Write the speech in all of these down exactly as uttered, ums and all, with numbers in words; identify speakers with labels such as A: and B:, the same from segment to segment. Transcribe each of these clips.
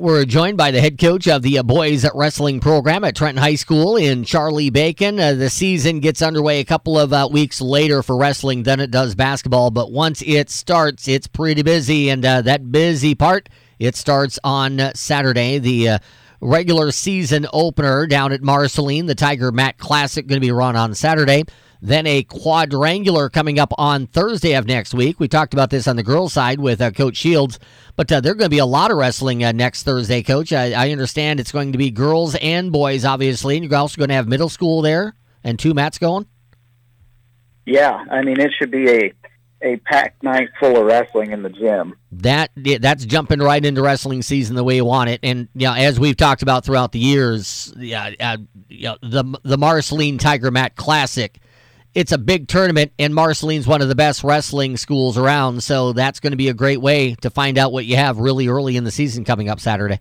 A: We're joined by the head coach of the uh, boys wrestling program at Trenton High School in Charlie Bacon. Uh, the season gets underway a couple of uh, weeks later for wrestling than it does basketball, but once it starts, it's pretty busy, and uh, that busy part, it starts on uh, Saturday. The uh, regular season opener down at Marceline, the Tiger Mat Classic, going to be run on Saturday. Then a quadrangular coming up on Thursday of next week. We talked about this on the girls' side with uh, Coach Shields, but uh, there are going to be a lot of wrestling uh, next Thursday, Coach. I, I understand it's going to be girls and boys, obviously, and you're also going to have middle school there and two mats going?
B: Yeah, I mean, it should be a, a packed night full of wrestling in the gym.
A: That That's jumping right into wrestling season the way you want it. And you know, as we've talked about throughout the years, yeah, uh, you know, the, the Marceline Tiger Mat Classic, it's a big tournament, and Marceline's one of the best wrestling schools around, so that's going to be a great way to find out what you have really early in the season coming up Saturday.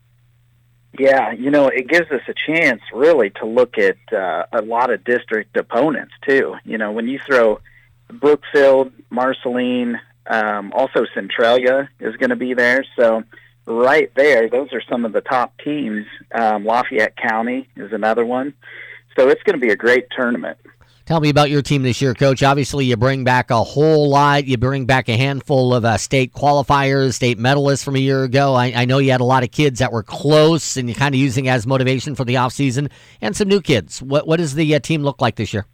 B: Yeah, you know, it gives us a chance, really, to look at uh, a lot of district opponents, too. You know, when you throw Brookfield, Marceline, um, also Centralia is going to be there, so right there, those are some of the top teams. Um, Lafayette County is another one, so it's going to be a great tournament.
A: Tell me about your team this year, Coach. Obviously, you bring back a whole lot. You bring back a handful of uh, state qualifiers, state medalists from a year ago. I, I know you had a lot of kids that were close, and you're kind of using as motivation for the offseason, and some new kids. What what does the uh, team look like this year?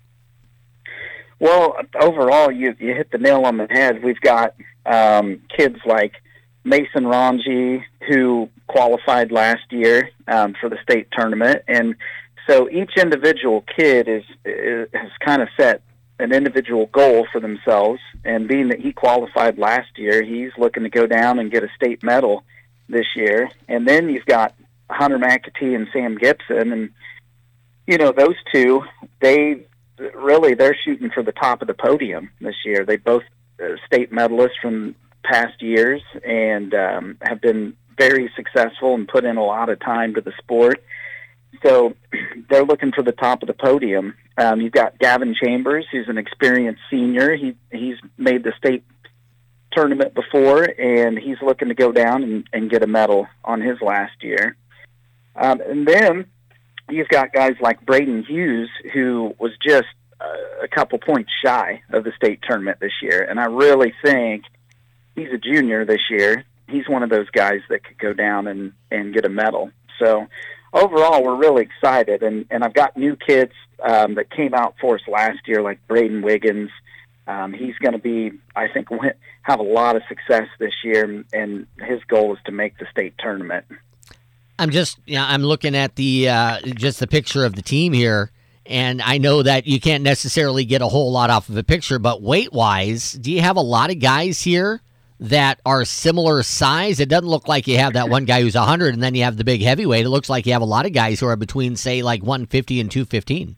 B: Well, overall, you, you hit the nail on the head. We've got um, kids like Mason Ranji, who qualified last year um, for the state tournament, and so each individual kid is, is has kind of set an individual goal for themselves, and being that he qualified last year, he's looking to go down and get a state medal this year. And then you've got Hunter McAtee and Sam Gibson, and you know those two, they really they're shooting for the top of the podium this year. They both uh, state medalists from past years and um, have been very successful and put in a lot of time to the sport. So they're looking for the top of the podium. Um, you've got Gavin Chambers, who's an experienced senior. He he's made the state tournament before, and he's looking to go down and, and get a medal on his last year. Um, and then you've got guys like Braden Hughes, who was just uh, a couple points shy of the state tournament this year. And I really think he's a junior this year. He's one of those guys that could go down and, and get a medal. So overall, we're really excited, and, and I've got new kids um, that came out for us last year, like Braden Wiggins. Um, he's going to be, I think, have a lot of success this year, and his goal is to make the state tournament.
A: I'm just, you know, I'm looking at the uh, just the picture of the team here, and I know that you can't necessarily get a whole lot off of a picture, but weight-wise, do you have a lot of guys here that are similar size? It doesn't look like you have that one guy who's one hundred, and then you have the big heavyweight. It looks like you have a lot of guys who are between, say, like one fifty and two fifteen.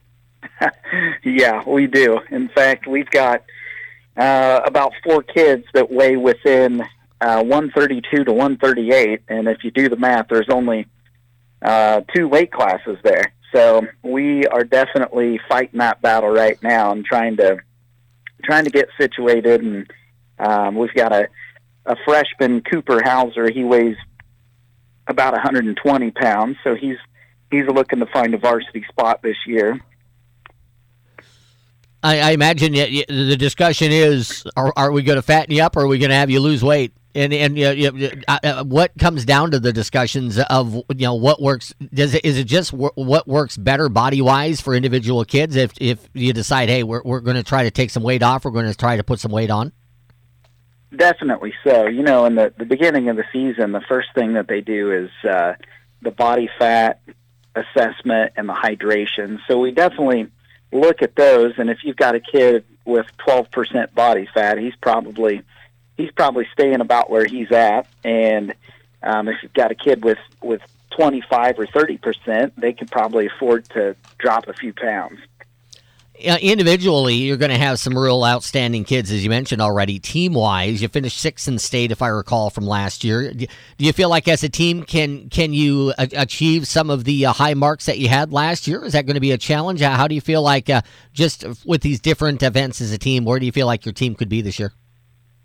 B: Yeah, we do. In fact, we've got uh, about four kids that weigh within uh, one thirty-two to one thirty-eight, and if you do the math, there's only uh, two weight classes there. So we are definitely fighting that battle right now and trying to trying to get situated. And Um, we've got a, a freshman, Cooper Hauser. He weighs about one hundred twenty pounds, so he's he's looking to find a varsity spot this year.
A: I, I imagine the discussion is: Are, are we going to fatten you up, or are we going to have you lose weight? And and you know, uh, what comes down to the discussions of you know what works? Does it, is it just w- what works better body wise for individual kids? If if you decide, hey, we're we're going to try to take some weight off, we're going to try to put some weight on.
B: Definitely so. You know, in the, the beginning of the season, the first thing that they do is uh, the body fat assessment and the hydration. So we definitely look at those. And if you've got a kid with twelve percent body fat, he's probably he's probably staying about where he's at. And um, if you've got a kid with, with twenty-five or thirty percent, they could probably afford to drop a few pounds.
A: Uh, individually, you're going to have some real outstanding kids, as you mentioned already. Team-wise, you finished sixth in state, if I recall, from last year. Do you feel like, as a team, can can you a- achieve some of the uh, high marks that you had last year? Is that going to be a challenge? How do you feel like, uh, just with these different events as a team, where do you feel like your team could be this year?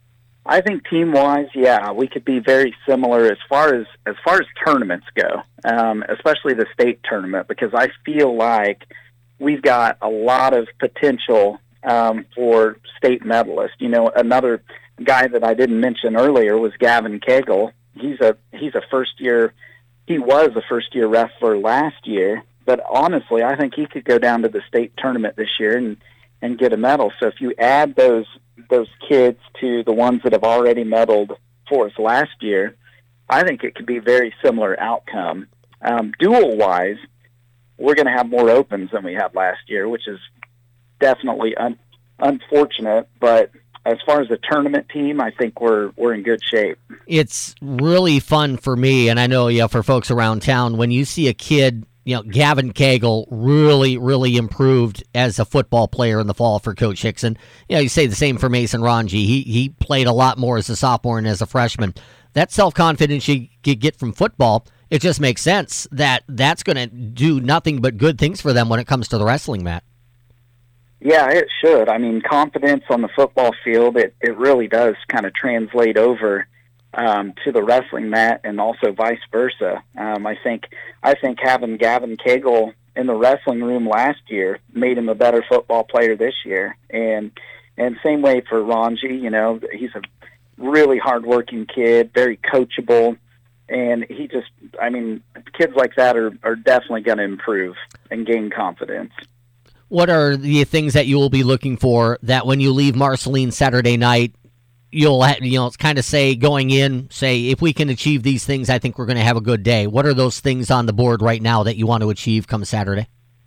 B: I think team-wise, yeah, we could be very similar as far as as far as tournaments go, um, especially the state tournament, because I feel like we've got a lot of potential um, for state medalists. You know, another guy that I didn't mention earlier was Gavin Cagle. He's a he's a first-year, he was a first-year wrestler last year, but honestly, I think he could go down to the state tournament this year and, and get a medal. So if you add those those kids to the ones that have already medaled for us last year, I think it could be a very similar outcome. Um, dual-wise, we're going to have more opens than we had last year, which is definitely un- unfortunate, but as far as the tournament team, I think we're we're in good shape.
A: It's really fun for me, and I know, yeah, for folks around town, when you see a kid, you know, Gavin Cagle really, really improved as a football player in the fall for Coach Hickson. You know, you say the same for Mason Ranji. He he played a lot more as a sophomore and as a freshman. That self-confidence you get from football, it just makes sense that that's going to do nothing but good things for them when it comes to the wrestling mat.
B: Yeah, it should. I mean, confidence on the football field, it, it really does kind of translate over um, to the wrestling mat, and also vice versa. Um, I think I think having Gavin Cagle in the wrestling room last year made him a better football player this year. And and same way for Ranji, you know, he's a really hardworking kid, very coachable, and he just, I mean, kids like that are, are definitely going to improve and gain confidence.
A: What are the things that you will be looking for that when you leave Marceline Saturday night, you'll ha- you know kind of say going in, say, if we can achieve these things, I think we're going to have a good day. What are those things on the board right now that you want to achieve come Saturday?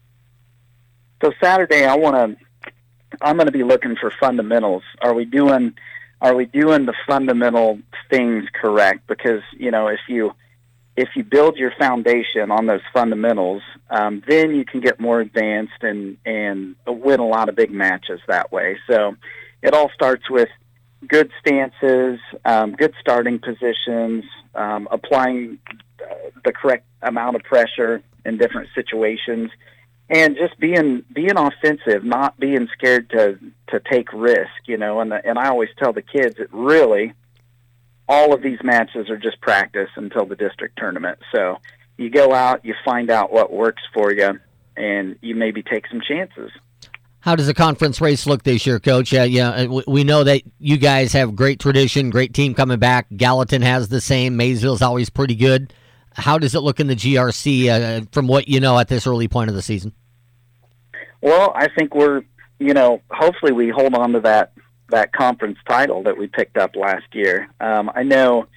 B: So Saturday, I want to. I'm going to be looking for fundamentals. Are we doing? Are we doing the fundamental things correct? Because you know, if you if you build your foundation on those fundamentals, um, then you can get more advanced and and win a lot of big matches that way. So it all starts with good stances, um, good starting positions, um, applying the correct amount of pressure in different situations, and just being being offensive, not being scared to to take risk. You know, and the, and I always tell the kids that really all of these matches are just practice until the district tournament. So you go out, you find out what works for you, and you maybe take some chances.
A: How does the conference race look this year, Coach? Uh, yeah, we know that you guys have great tradition, great team coming back. Gallatin has the same. Maysville's always pretty good. How does it look in the G R C uh, from what you know at this early point of the season?
B: Well, I think we're, you know, hopefully we hold on to that that conference title that we picked up last year. Um, I know,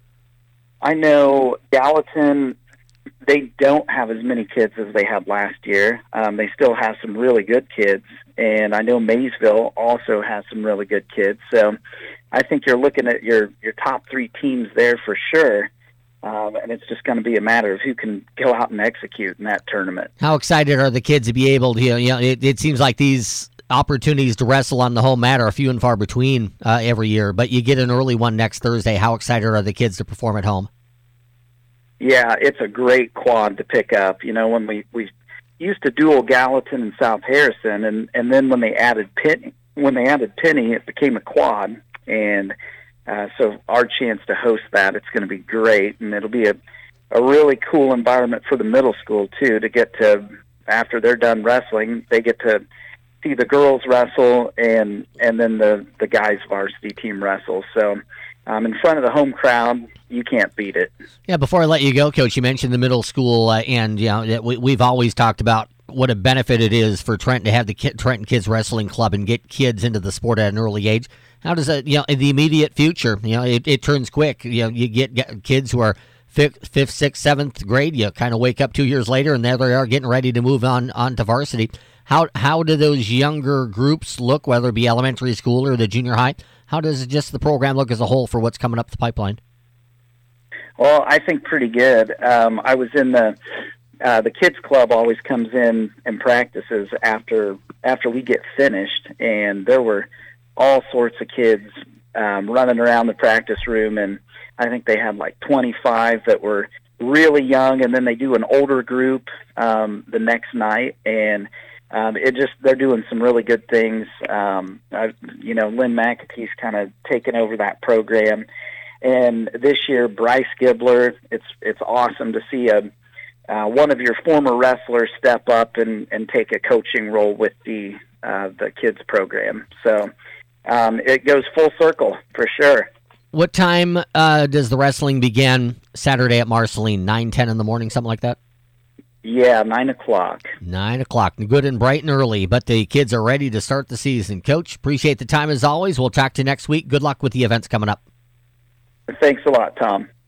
B: I know Gallatin, they don't have as many kids as they had last year. Um, they still have some really good kids, and I know Maysville also has some really good kids. So I think you're looking at your, your top three teams there for sure, um, and it's just going to be a matter of who can go out and execute in that tournament.
A: How excited are the kids to be able to, you know, it, it seems like these opportunities to wrestle on the home mat are few and far between uh, every year, but you get an early one next Thursday. How excited are the kids to perform at home?
B: Yeah, it's a great quad to pick up. You know, when we, we used to duel Gallatin and South Harrison, and, and then when they added Penny, when they added Penny, it became a quad. And uh, so our chance to host that, it's going to be great, and it'll be a, a really cool environment for the middle school too, to get to, after they're done wrestling, they get to see the girls wrestle and and then the, the guys varsity team wrestle. So um, in front of the home crowd, you can't beat it.
A: Yeah, before I let you go, Coach, you mentioned the middle school, uh, and you know we, we've always talked about what a benefit it is for Trenton to have the Kid, Trenton Kids Wrestling Club and get kids into the sport at an early age. How does that, you know, in the immediate future, you know, it, it turns quick. You know, you get, get kids who are fifth, fifth, sixth, seventh grade. You kind of wake up two years later, and there they are getting ready to move on, on to varsity. How how do those younger groups look, whether it be elementary school or the junior high? How does just the program look as a whole for what's coming up the pipeline?
B: Well, I think pretty good. Um, I was in the uh, the kids club. Always comes in and practices after after we get finished, and there were all sorts of kids um, running around the practice room, and I think they had like twenty-five that were really young, and then they do an older group um, the next night, and um, it just they're doing some really good things. Um, I, you know, Lynn McAtee's kind of taken over that program, and this year Bryce Gibbler. It's it's awesome to see a uh, one of your former wrestlers step up and, and take a coaching role with the uh, the kids program. So um, it goes full circle for sure.
A: What time uh, does the wrestling begin Saturday at Marceline? nine, ten in the morning, something like that?
B: Yeah, nine o'clock.
A: Nine o'clock. Good and bright and early, but the kids are ready to start the season. Coach, appreciate the time as always. We'll talk to you next week. Good luck with the events coming up.
B: Thanks a lot, Tom.